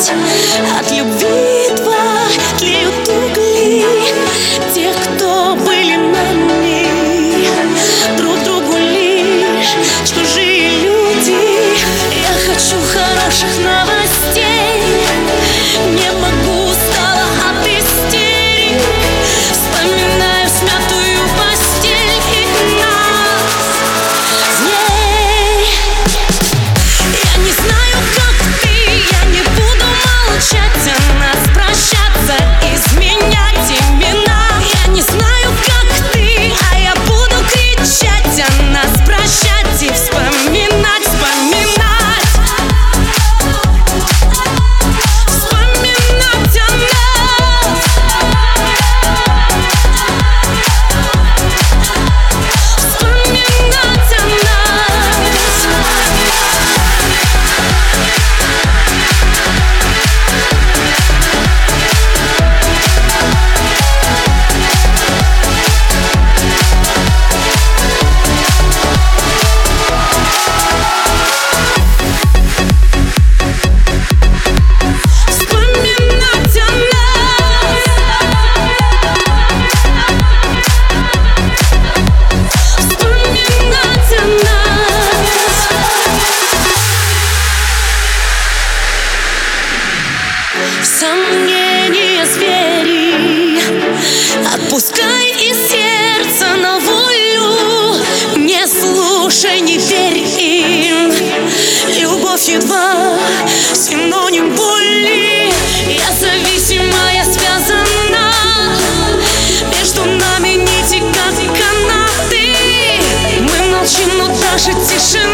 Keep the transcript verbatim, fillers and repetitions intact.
вспоминать. От любви два тлеют угли тех, кто были нами, друг другу лишь чужие люди. Я хочу хороших новостей, не могу, устала от истерик. Вспоминаю смятую постель и нас в ней. Я не знаю, как ты, я не буду молчать о нас, прощаться, изменять имена. Я не знаю, как ты, а я буду кричать о нас, прощать и вспоминать, вспоминать. Сомнения звери, отпускай из сердца на волю. Не слушай, не верь им. Любовь едва синоним боли. Я зависимая, связана, между нами нити, как канаты. Мы молчим, но даже тишина